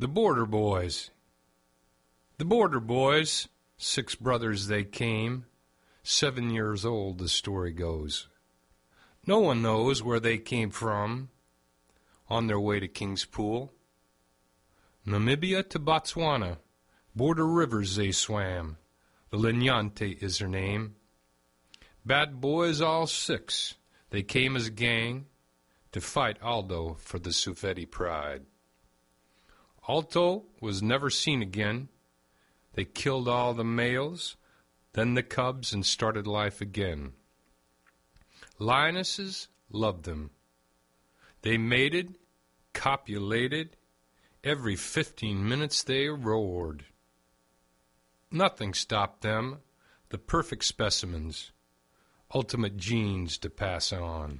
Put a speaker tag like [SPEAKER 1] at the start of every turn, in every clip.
[SPEAKER 1] The Border Boys. The Border Boys, 6 brothers they came, 7 years old the story goes. No one knows where they came from on their way to King's Pool. Namibia to Botswana, border rivers they swam, the Linyante is her name. Bad boys all 6, they came as a gang to fight Aldo for the Suveti pride. Alto was never seen again. They killed all the males, then the cubs, and started life again. Lionesses loved them. They mated, copulated, every 15 minutes they roared. Nothing stopped them, the perfect specimens, ultimate genes to pass on.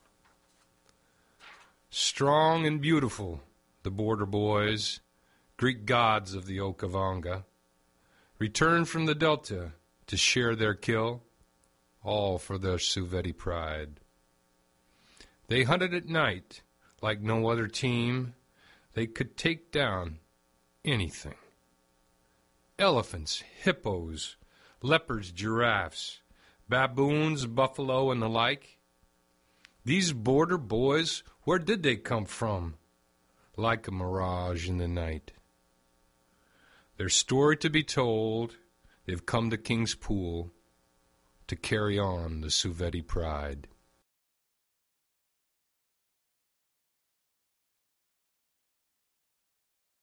[SPEAKER 1] Strong and beautiful, the Border Boys, Greek gods of the Okavango, returned from the Delta to share their kill, all for their Suveti pride. They hunted at night like no other team. They could take down anything. Elephants, hippos, leopards, giraffes, baboons, buffalo, and the like. These Border Boys, where did they come from? Like a mirage in the night. Their story to be told, they've come to King's Pool to carry on the Suveti pride.